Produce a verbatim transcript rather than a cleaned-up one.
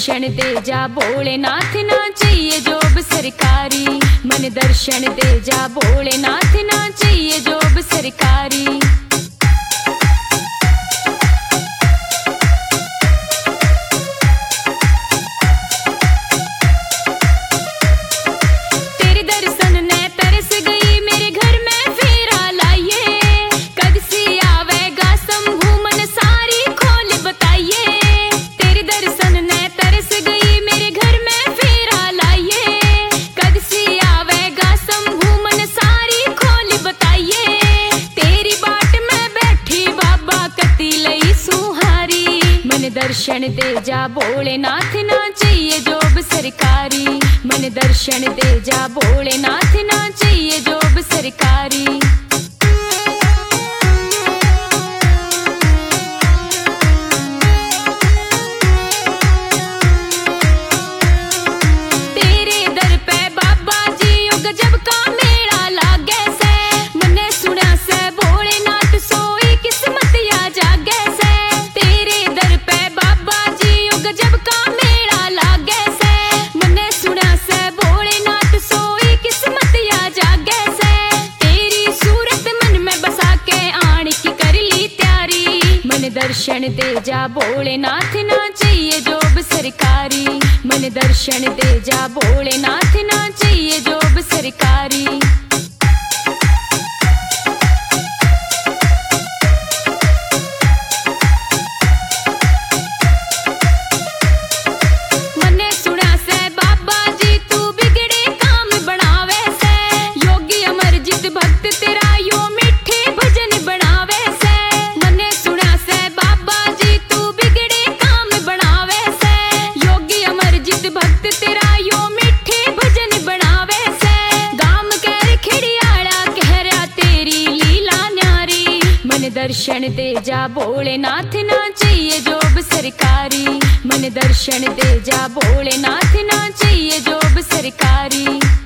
दर्शन दे जा भोलेनाथ, ना चाहिए जॉब सरकारी। मन दर्शन दे जा भोलेनाथ, ना चाहिए जॉब सरकारी। तेरे दर्शन ने तरस गई मेरे घर में फेरा लाइए, कद से आवेगा शंभू मन सारी खोल बताइए। तेरे दर्शन ने तरस गई मेरे घर में फेरा लाइए, कद से आवेगा शंभू मन सारी खोल बताइए। तेरी बाट में बैठी बाबा कती लई सुहारी। मन दर्शन दे जा भोलेनाथ, ना चाहिए जॉब सरकारी। मन दर्शन दे जा भोलेनाथ, ना चाहिए जॉब सरकारी। तेरे दर पे बाबा जी गजब का मेला लागे से। मने सुना से भोलेनाथ सोई किस्मत या जागे से। तेरे दर पे बाबा जी गजब का मेला लागे से। मने सुना से भोलेनाथ सोई किस्मत या जागे से। तेरी सूरत मन में बसा के आने की कर ली तैयारी। मन दर्शन दे जा भोलेनाथ, ना चाहिए जॉब सरकारी। मन दर्शन दे जा भोलेनाथ, ना चाहिए जॉब सरकारी। मने सुना से बाबा जी तू बिगड़े काम बनावे से। योगी अमरजीत भक्त तेरा यो मीठे भजन बनावे से। मने सुना से बाबा जी तू बिगड़े काम बनावे से। योगी अमरजीत भक्त तेरा यो मीठे भजन बनावे से। गाम कर खिड़ियाला कह रहा तेरी लीला न्यारी। मन दर्शन दे जा भोलेनाथ, ना चाहिए जॉब सरकारी। मन दर्शन दे जा भोलेनाथ, ना चाहिए जॉब सरकारी।